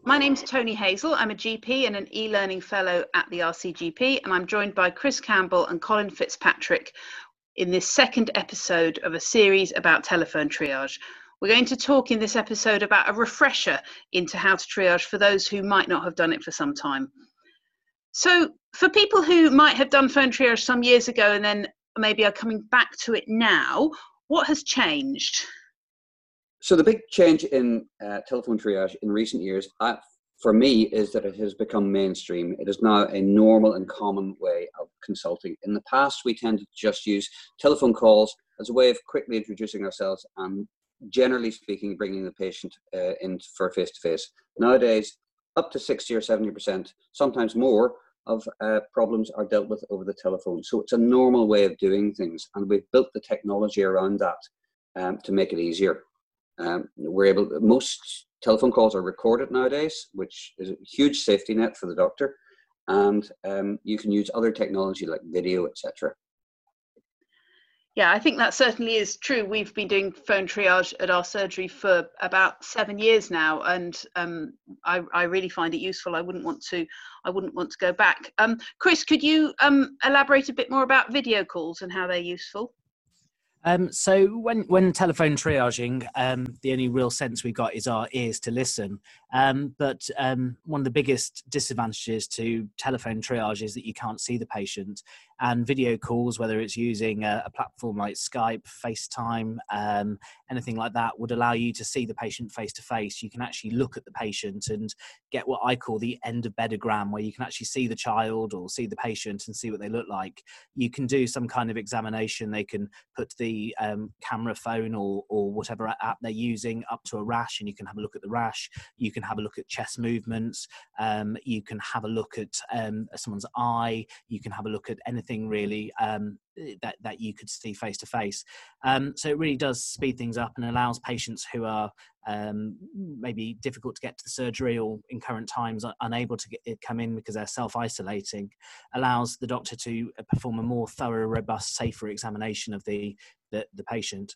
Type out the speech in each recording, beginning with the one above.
My name's Tony Hazel. I'm a GP and an e-learning fellow at the RCGP, and I'm joined by Chris Campbell and Colin Fitzpatrick in this second episode of a series about telephone triage. We're going to talk in this episode about a refresher into how to triage for those who might not have done it for some time. So for people who might have done phone triage some years ago and then maybe are coming back to it now, what has changed? So the big change in telephone triage in recent years, for me, is that it has become mainstream. It is now a normal and common way of consulting. In the past, we tended to just use telephone calls as a way of quickly introducing ourselves and, generally speaking, bringing the patient in for face-to-face. Nowadays, up to 60 or 70%, sometimes more, of problems are dealt with over the telephone. So it's a normal way of doing things, and we've built the technology around that to make it easier. Most telephone calls are recorded nowadays, which is a huge safety net for the doctor, and you can use other technology like video, etc. Yeah, I think that certainly is true. We've been doing phone triage at our surgery for about 7 years now, and I really find it useful. I wouldn't want to go back. Chris, could you elaborate a bit more about video calls and how they're useful? So when telephone triaging, the only real sense we got is our ears to listen. But one of the biggest disadvantages to telephone triage is that you can't see the patient. And video calls, whether it's using a platform like Skype, FaceTime, anything like that, would allow you to see the patient face to face. You can actually look at the patient and get what I call the end of bedogram, where you can actually see the child or see the patient and see what they look like. You can do some kind of examination. They can put the camera phone or whatever app they're using up to a rash, and you can have a look at the rash. You can have a look at chest movements. You can have a look at someone's eye. You can have a look at anything really that you could see face to face. So it really does speed things up and allows patients who are maybe difficult to get to the surgery or in current times unable to come in because they're self-isolating, allows the doctor to perform a more thorough, robust, safer examination of the patient.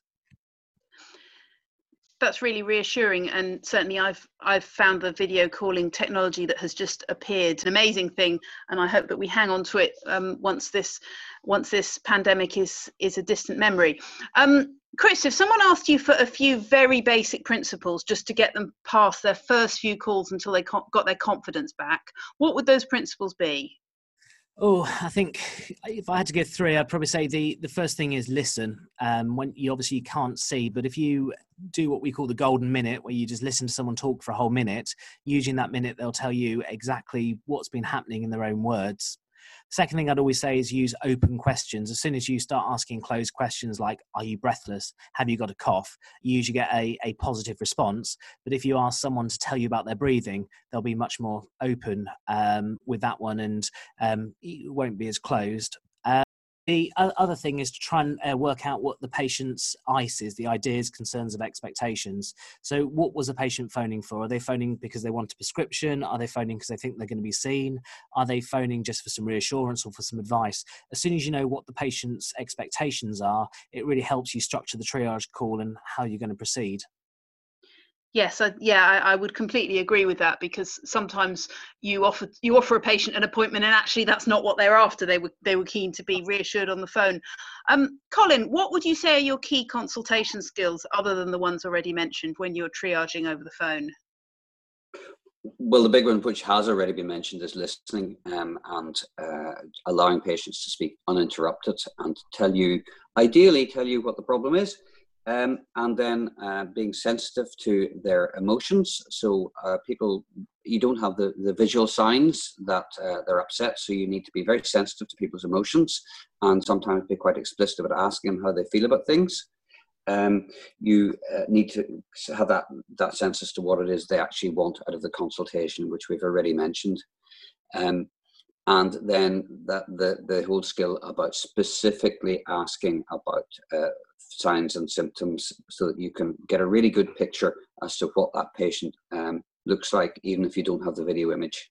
That's really reassuring, and certainly I've found the video calling technology that has just appeared an amazing thing, and I hope that we hang on to it once this pandemic is a distant memory. Chris, if someone asked you for a few very basic principles just to get them past their first few calls until they got their confidence back, what would those principles be? Oh, I think if I had to give three, I'd probably say the first thing is listen. When you obviously can't see, but if you do what we call the golden minute, where you just listen to someone talk for a whole minute, using that minute, they'll tell you exactly what's been happening in their own words. Second thing I'd always say is use open questions. As soon as you start asking closed questions like, are you breathless? Have you got a cough? You usually get a positive response. But if you ask someone to tell you about their breathing, they'll be much more open with that one, and it won't be as closed. The other thing is to try and work out what the patient's ICE is, the ideas, concerns, and expectations. So what was the patient phoning for? Are they phoning because they want a prescription? Are they phoning because they think they're going to be seen? Are they phoning just for some reassurance or for some advice? As soon as you know what the patient's expectations are, it really helps you structure the triage call and how you're going to proceed. Yes, I would completely agree with that, because sometimes you offer a patient an appointment and actually that's not what they're after. They were keen to be reassured on the phone. Colin, what would you say are your key consultation skills other than the ones already mentioned when you're triaging over the phone? Well, the big one, which has already been mentioned, is listening and allowing patients to speak uninterrupted and ideally tell you what the problem is. And then being sensitive to their emotions. So you don't have the visual signs that they're upset, so you need to be very sensitive to people's emotions and sometimes be quite explicit about asking them how they feel about things. You need to have that sense as to what it is they actually want out of the consultation, which we've already mentioned. And then the whole skill about specifically asking about signs and symptoms, so that you can get a really good picture as to what that patient looks like, even if you don't have the video image.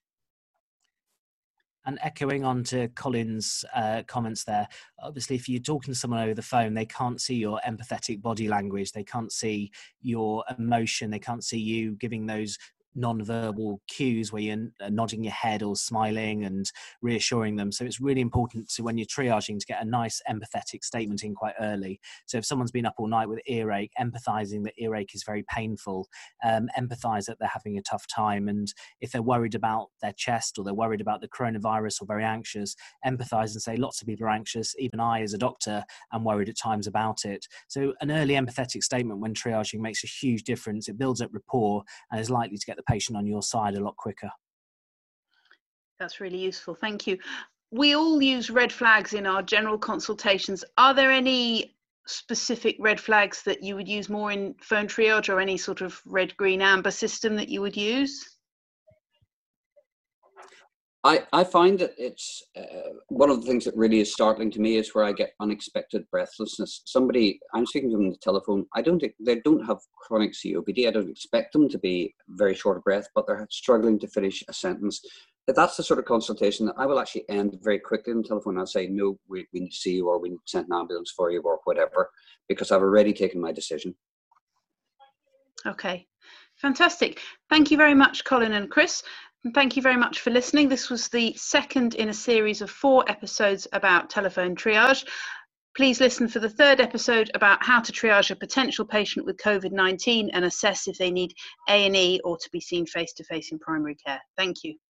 And echoing on to Colin's comments there, obviously if you're talking to someone over the phone, they can't see your empathetic body language, they can't see your emotion, they can't see you giving those non-verbal cues where you're nodding your head or smiling and reassuring them. So it's really important to, when you're triaging, to get a nice empathetic statement in quite early. So if someone's been up all night with earache, empathizing that earache is very painful, empathize that they're having a tough time. And if they're worried about their chest or they're worried about the coronavirus or very anxious, empathize and say lots of people are anxious. Even I, as a doctor, am worried at times about it. So an early empathetic statement when triaging makes a huge difference. It builds up rapport and is likely to get the patient on your side a lot quicker. That's really useful. Thank you. We all use red flags in our general consultations. Are there any specific red flags that you would use more in phone triage, or any sort of red, green, amber system that you would use? I find that it's one of the things that really is startling to me is where I get unexpected breathlessness. Somebody, I'm speaking to them on the telephone, they don't have chronic COPD. I don't expect them to be very short of breath, but they're struggling to finish a sentence. That's the sort of consultation that I will actually end very quickly on the telephone. I'll say, no, we need to see you, or we need to send an ambulance for you, or whatever, because I've already taken my decision. Okay, fantastic. Thank you very much, Colin and Chris. And thank you very much for listening. This was the second in a series of 4 episodes about telephone triage. Please listen for the 3rd episode about how to triage a potential patient with COVID-19 and assess if they need A&E or to be seen face-to-face in primary care. Thank you.